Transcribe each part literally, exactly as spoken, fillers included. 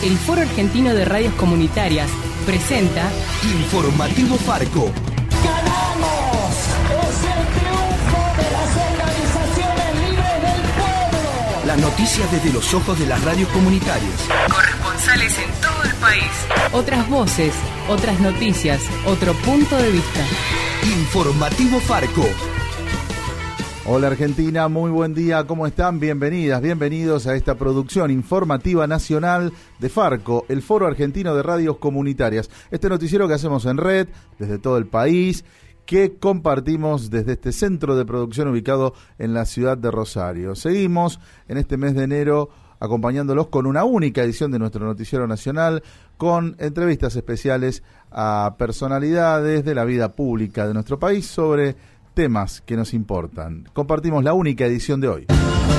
el Foro Argentino de Radios Comunitarias presenta Informativo Farco. ¡Ganamos! ¡Es el triunfo de las organizaciones libres del pueblo! Las noticias desde los ojos de las radios comunitarias. Corresponsales en todo el país. Otras voces, otras noticias, otro punto de vista. Informativo Farco. Hola Argentina, muy buen día, ¿cómo están? Bienvenidas, bienvenidos a esta producción informativa nacional de Farco, el Foro Argentino de Radios Comunitarias. Este noticiero que hacemos en red, desde todo el país, que compartimos desde este centro de producción ubicado en la ciudad de Rosario. Seguimos en este mes de enero acompañándolos con una única edición de nuestro noticiero nacional, con entrevistas especiales a personalidades de la vida pública de nuestro país sobre temas que nos importan. Compartimos la única edición de hoy.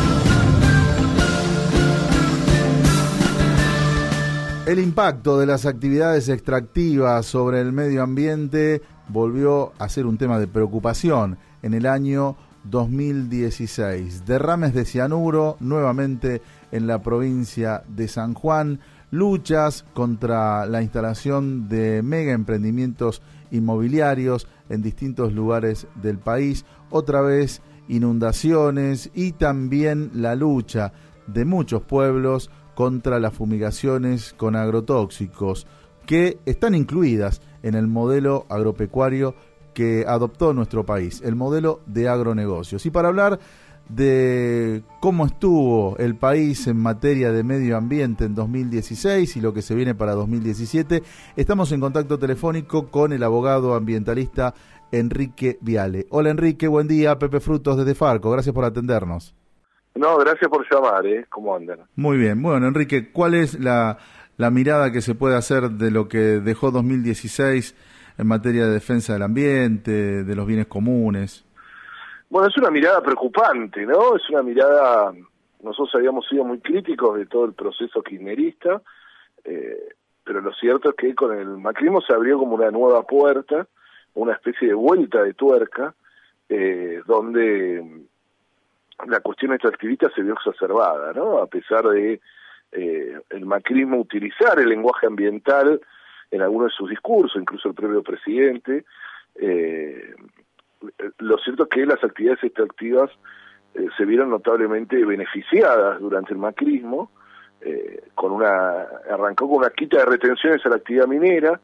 El impacto de las actividades extractivas sobre el medio ambiente volvió a ser un tema de preocupación en el año dos mil dieciséis. Derrames de cianuro nuevamente en la provincia de San Juan, luchas contra la instalación de mega emprendimientos inmobiliarios en distintos lugares del país, otra vez inundaciones y también la lucha de muchos pueblos contra las fumigaciones con agrotóxicos que están incluidas en el modelo agropecuario que adoptó nuestro país, el modelo de agronegocios. Y para hablar de cómo estuvo el país en materia de medio ambiente en dos mil dieciséis y lo que se viene para dos mil diecisiete, estamos en contacto telefónico con el abogado ambientalista Enrique Viale. Hola Enrique, buen día, Pepe Frutos desde Farco, gracias por atendernos. No, gracias por llamar, ¿eh? ¿Cómo andan? Muy bien, bueno Enrique, ¿cuál es la, la mirada que se puede hacer de lo que dejó dos mil dieciséis en materia de defensa del ambiente, de los bienes comunes? Bueno, es una mirada preocupante, ¿no? Es una mirada, nosotros habíamos sido muy críticos de todo el proceso kirchnerista, eh, pero lo cierto es que con el macrismo se abrió como una nueva puerta, una especie de vuelta de tuerca, eh, donde la cuestión extractivista se vio exacerbada, ¿no? A pesar de eh, el macrismo utilizar el lenguaje ambiental en algunos de sus discursos, incluso el propio presidente, eh, lo cierto es que las actividades extractivas eh, se vieron notablemente beneficiadas durante el macrismo, eh, con una arrancó con una quita de retenciones a la actividad minera,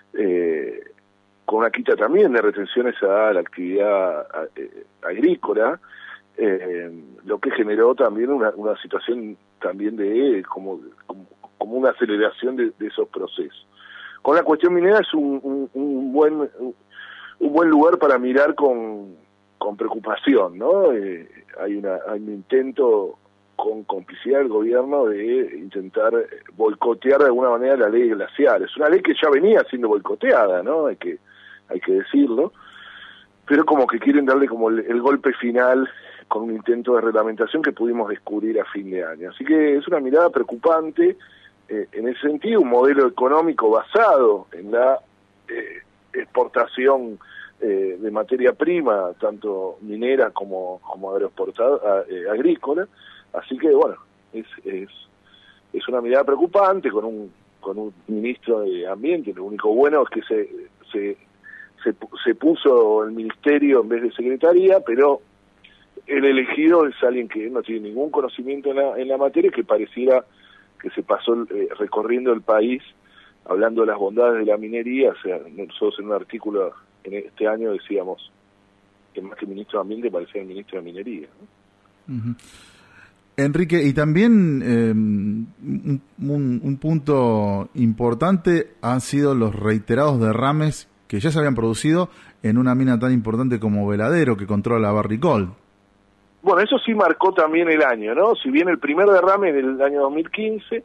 eh, con una quita también de retenciones a la actividad eh, agrícola, eh, lo que generó también una, una situación también de como, como, como una aceleración de, de esos procesos. Con la cuestión minera es un, un, un buen... Un, un buen lugar para mirar con, con preocupación, ¿no? Eh, hay una hay un intento con complicidad del gobierno de intentar boicotear de alguna manera la ley glacial. Es una ley que ya venía siendo boicoteada, ¿no? Hay que hay que decirlo, pero como que quieren darle como el, el golpe final con un intento de reglamentación que pudimos descubrir a fin de año. Así que es una mirada preocupante eh, en ese sentido, un modelo económico basado en la eh, exportación eh, de materia prima, tanto minera como como agroexportada, eh, agrícola, así que bueno, es es es una mirada preocupante con un con un ministro de ambiente. Lo único bueno es que se se se, se puso el ministerio en vez de secretaría, pero el elegido es alguien que no tiene ningún conocimiento en la, en la materia, que pareciera que se pasó eh, recorriendo el país hablando de las bondades de la minería. O sea, nosotros en un artículo en este año decíamos que más que ministro de Ambiente parecía el ministro de Minería, ¿no? Uh-huh. Enrique, y también eh, un, un, un punto importante han sido los reiterados derrames que ya se habían producido en una mina tan importante como Veladero, que controla Barrick Gold. Bueno, eso sí marcó también el año, ¿no? Si bien el primer derrame del año dos mil quince...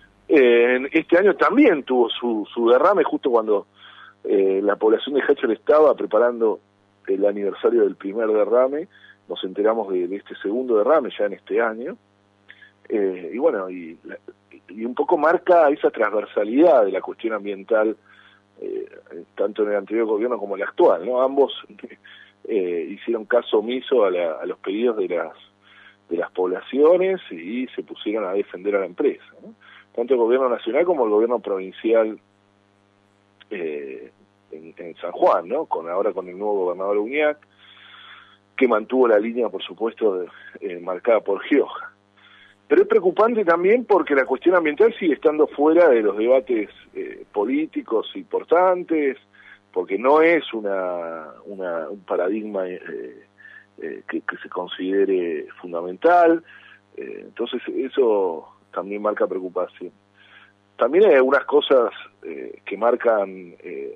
Eh, este año también tuvo su, su derrame justo cuando eh, la población de Hatcher estaba preparando el aniversario del primer derrame. Nos enteramos de, de este segundo derrame ya en este año, eh, y bueno, y, y un poco marca esa transversalidad de la cuestión ambiental, eh, tanto en el anterior gobierno como el actual, ¿no? Ambos eh, hicieron caso omiso a, la, a los pedidos de las de las poblaciones y se pusieron a defender a la empresa, ¿no? tanto el gobierno nacional como el gobierno provincial eh, en, en San Juan, ¿no? Con ahora con el nuevo gobernador Uñac, que mantuvo la línea, por supuesto, de, eh, marcada por Gioja. Pero es preocupante también porque la cuestión ambiental sigue estando fuera de los debates eh, políticos importantes, porque no es una, una un paradigma eh, eh, que, que se considere fundamental. Eh, entonces eso también marca preocupación. También hay algunas cosas eh, que marcan eh,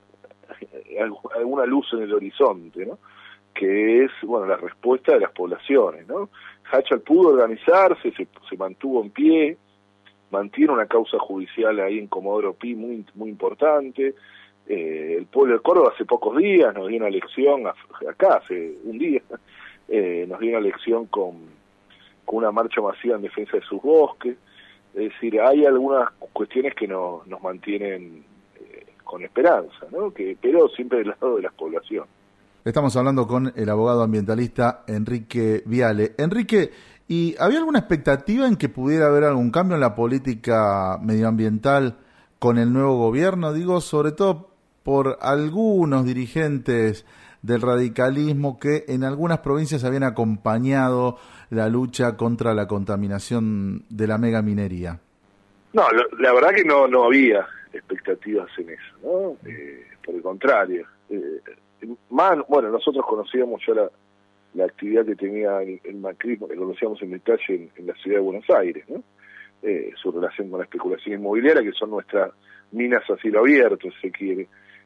alguna luz en el horizonte, ¿no? Que es, bueno, la respuesta de las poblaciones, ¿no? Hachal pudo organizarse, se, se mantuvo en pie, mantiene una causa judicial ahí en Comodoro Pi muy muy importante. Eh, el pueblo de Córdoba hace pocos días nos dio una lección, acá hace un día, eh, nos dio una lección con, con una marcha masiva en defensa de sus bosques. Es decir, hay algunas cuestiones que nos, nos mantienen eh, con esperanza, ¿no? Que, pero siempre del lado de las poblaciones. Estamos hablando con el abogado ambientalista Enrique Viale. Enrique, ¿y había alguna expectativa en que pudiera haber algún cambio en la política medioambiental con el nuevo gobierno? Digo, sobre todo por algunos dirigentes del radicalismo que en algunas provincias habían acompañado la lucha contra la contaminación de la megaminería. No, lo, la verdad que no no había expectativas en eso, ¿no? Eh, por el contrario. Eh, más, bueno, nosotros conocíamos ya la, la actividad que tenía el, el macrismo, que conocíamos en detalle en, en la ciudad de Buenos Aires, ¿no? Eh, su relación con la especulación inmobiliaria, que son nuestras minas a cielo abierto, si se quiere.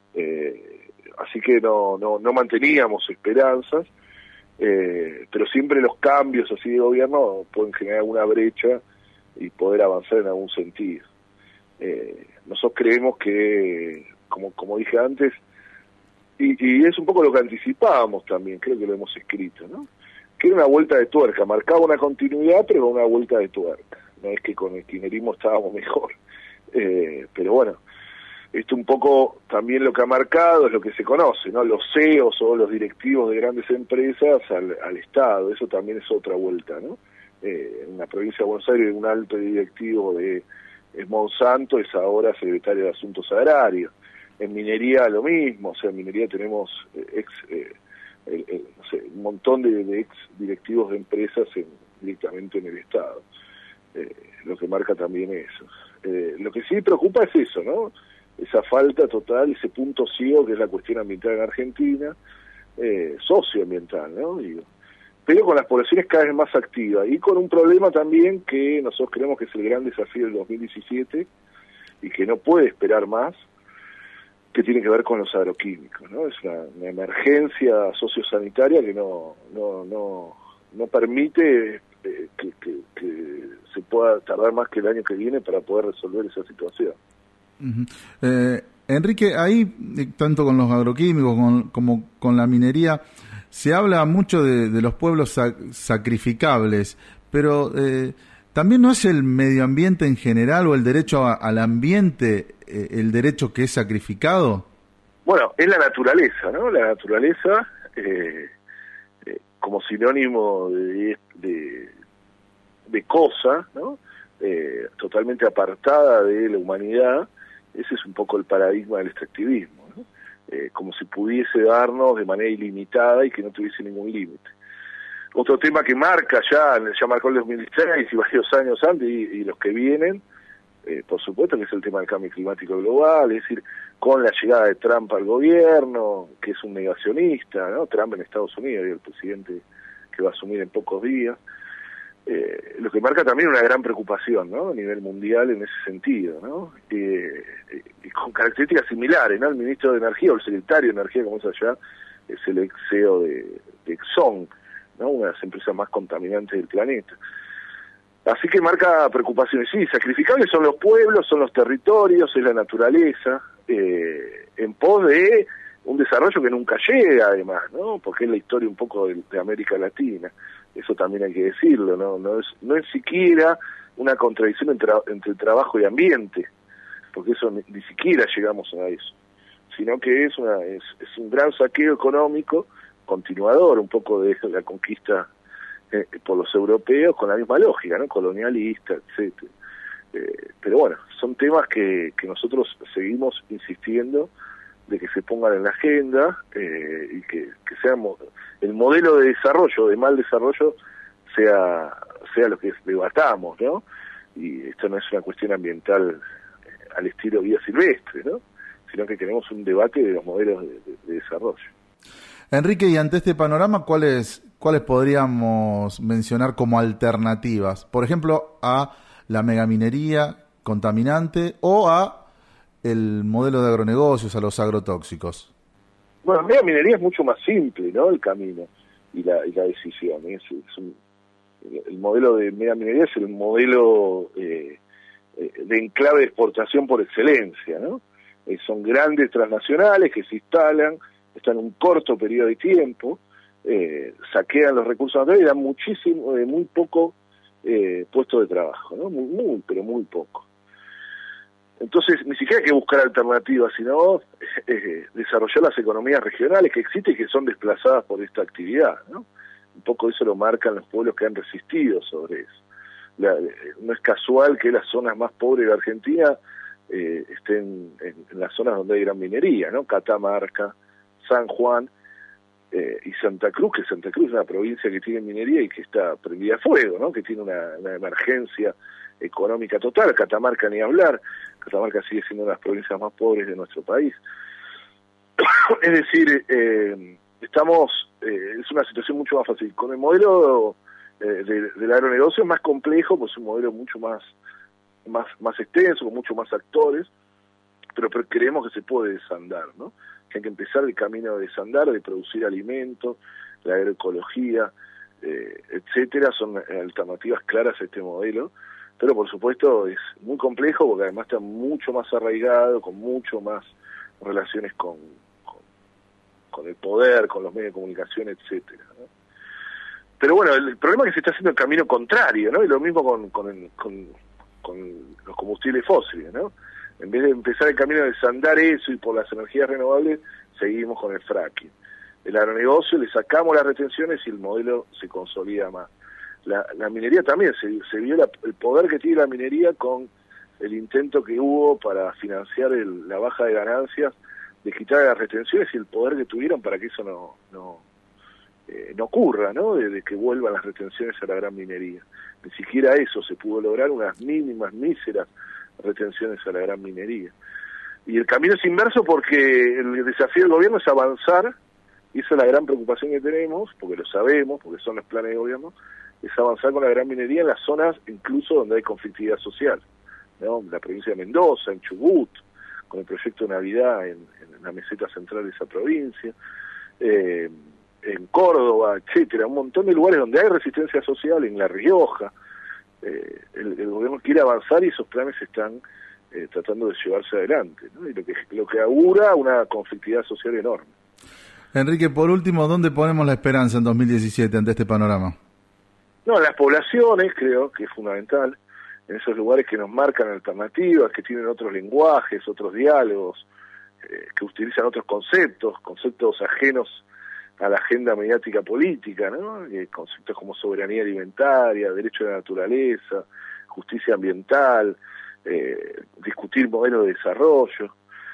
Eh, así que no, no, no manteníamos esperanzas, eh, pero siempre los cambios así de gobierno pueden generar alguna brecha y poder avanzar en algún sentido. Eh, nosotros creemos que, como, como dije antes, y, y es un poco lo que anticipábamos también, creo que lo hemos escrito, ¿no? Que era una vuelta de tuerca, marcaba una continuidad, pero una vuelta de tuerca. No es que con el kirchnerismo estábamos mejor, eh, pero bueno, esto un poco también lo que ha marcado es lo que se conoce, ¿no? Los C E Os o los directivos de grandes empresas al, al Estado, eso también es otra vuelta, ¿no? Eh, en la provincia de Buenos Aires un alto directivo de es Monsanto es ahora secretario de Asuntos Agrarios. En minería lo mismo, o sea, en minería tenemos eh, ex, eh, eh, eh, no sé, un montón de, de ex directivos de empresas en, directamente en el Estado, eh, lo que marca también eso. Eh, lo que sí preocupa es eso, ¿no? Esa falta total, ese punto ciego que es la cuestión ambiental en Argentina, eh, socioambiental, ¿no? Digo, pero con las poblaciones cada vez más activas y con un problema también que nosotros creemos que es el gran desafío del dos mil diecisiete y que no puede esperar más, que tiene que ver con los agroquímicos, ¿no? Es una, una emergencia sociosanitaria que no no no no permite eh, que, que, que se pueda tardar más que el año que viene para poder resolver esa situación. Uh-huh. eh, Enrique, ahí tanto con los agroquímicos con, como con la minería se habla mucho de, de los pueblos sac- sacrificables, pero eh, también no es el medio ambiente en general o el derecho a, al ambiente eh, el derecho que es sacrificado. Bueno, es la naturaleza, ¿no? La naturaleza eh, eh, como sinónimo de, de, de cosa, ¿no? Eh, totalmente apartada de la humanidad. Ese es un poco el paradigma del extractivismo, ¿no? Eh, como si pudiese darnos de manera ilimitada y que no tuviese ningún límite. Otro tema que marca ya, ya marcó el dos mil dieciséis y varios años antes y, y los que vienen, eh, por supuesto que es el tema del cambio climático global, es decir, con la llegada de Trump al gobierno, que es un negacionista, ¿no? Trump en Estados Unidos y el presidente que va a asumir en pocos días, eh, lo que marca también una gran preocupación, ¿no? A nivel mundial en ese sentido, ¿no? Eh, eh, y con características similares, ¿no? El ministro de Energía o el secretario de Energía, como es allá, es el ex C E O de, de Exxon, ¿no? Una de las empresas más contaminantes del planeta. Así que marca preocupaciones. Sí, sacrificables son los pueblos, son los territorios, es la naturaleza, eh, en pos de un desarrollo que nunca llega, además, ¿no? Porque es la historia un poco de, de América Latina. Eso también hay que decirlo, ¿no? No es, no es siquiera una contradicción entre, entre trabajo y ambiente, porque eso ni, ni siquiera llegamos a eso, sino que es, una, es, es un gran saqueo económico continuador, un poco de la conquista eh, por los europeos, con la misma lógica, ¿no? Colonialista, etcétera. Eh, pero bueno, son temas que, que nosotros seguimos insistiendo de que se pongan en la agenda eh, y que, que sea mo- el modelo de desarrollo, de mal desarrollo, sea sea lo que debatamos, ¿no? Y esto no es una cuestión ambiental eh, al estilo vida silvestre, ¿no? Sino que queremos un debate de los modelos de, de, de desarrollo. Enrique, y ante este panorama, ¿cuáles cuáles podríamos mencionar como alternativas? Por ejemplo, a la megaminería contaminante o a el modelo de agronegocios, a los agrotóxicos. Bueno, la megaminería es mucho más simple, ¿no? El camino y la, y la decisión. Es, es un, el modelo de megaminería es el modelo eh, de enclave de exportación por excelencia, ¿no? Eh, son grandes transnacionales que se instalan, están en un corto periodo de tiempo, eh, saquean los recursos naturales y dan muchísimo, eh, muy poco eh, puesto de trabajo, ¿no? Muy, muy, pero muy poco. Entonces, ni siquiera hay que buscar alternativas, sino eh, desarrollar las economías regionales que existen y que son desplazadas por esta actividad, ¿no? Un poco eso lo marcan los pueblos que han resistido sobre eso. La, no es casual que las zonas más pobres de Argentina eh, estén en, en las zonas donde hay gran minería, ¿no? Catamarca, San Juan eh, y Santa Cruz, que Santa Cruz es una provincia que tiene minería y que está prendida a fuego, ¿no? Que tiene una, una emergencia económica total. Catamarca ni hablar, Catamarca sigue siendo una de las provincias más pobres de nuestro país. Es decir, eh, estamos, eh, es una situación mucho más fácil. Con el modelo eh, de, del agronegocio es más complejo, pues es un modelo mucho más, más, más extenso, con mucho más actores, pero, pero creemos que se puede desandar, ¿no? Que hay que empezar el camino de desandar, de producir alimentos, la agroecología, eh, etcétera, son alternativas claras a este modelo. Pero por supuesto es muy complejo porque además está mucho más arraigado, con mucho más relaciones con, con, con el poder, con los medios de comunicación, etcétera, ¿no? Pero bueno, el, el problema es que se está haciendo el camino contrario, ¿no? Y lo mismo con, con, el, con, con los combustibles fósiles, ¿no? En vez de empezar el camino de desandar eso y por las energías renovables, seguimos con el fracking. El agronegocio, le sacamos las retenciones y el modelo se consolida más. La, la minería también, se, se vio la, el poder que tiene la minería con el intento que hubo para financiar el, la baja de ganancias, de quitar las retenciones y el poder que tuvieron para que eso no no, eh, no ocurra, ¿no? De, de que vuelvan las retenciones a la gran minería. Ni siquiera eso se pudo lograr, unas mínimas, míseras retenciones a la gran minería. Y el camino es inverso porque el desafío del gobierno es avanzar, y esa es la gran preocupación que tenemos, porque lo sabemos, porque son los planes de gobierno, es avanzar con la gran minería en las zonas incluso donde hay conflictividad social, ¿no? En la provincia de Mendoza, en Chubut, con el proyecto Navidad en, en la meseta central de esa provincia, eh, en Córdoba, etcétera, un montón de lugares donde hay resistencia social, en La Rioja. Eh, el, el gobierno quiere avanzar y esos planes están eh, tratando de llevarse adelante, ¿no? Y lo que, lo que augura una conflictividad social enorme. Enrique, por último, ¿dónde ponemos la esperanza en dos mil diecisiete ante este panorama? No, las poblaciones creo que es fundamental, en esos lugares que nos marcan alternativas, que tienen otros lenguajes, otros diálogos, eh, que utilizan otros conceptos, conceptos ajenos a la agenda mediática política, ¿no? Eh, conceptos como soberanía alimentaria, derecho a la naturaleza, justicia ambiental, eh, discutir modelos de desarrollo.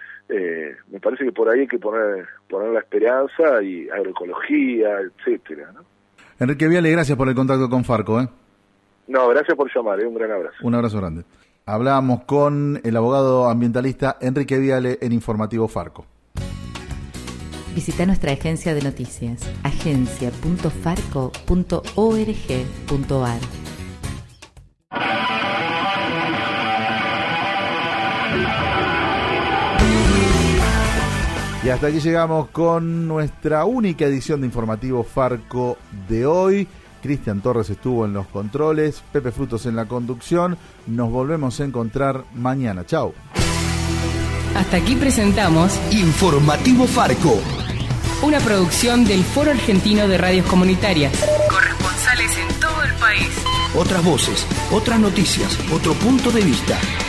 Eh, me parece que por ahí hay que poner poner la esperanza y agroecología, etcétera, ¿no? Enrique Viale, gracias por el contacto con Farco, ¿eh? No, gracias por llamar, ¿eh? Un gran abrazo. Un abrazo grande. Hablábamos con el abogado ambientalista Enrique Viale en Informativo Farco. Visita nuestra agencia de noticias, agencia punto farco punto org punto ar. Y hasta aquí llegamos con nuestra única edición de Informativo Farco de hoy. Cristian Torres estuvo en los controles, Pepe Frutos en la conducción. Nos volvemos a encontrar mañana. Chau. Hasta aquí presentamos Informativo Farco, una producción del Foro Argentino de Radios Comunitarias. Corresponsales en todo el país. otras voces, otras noticias, otro punto de vista.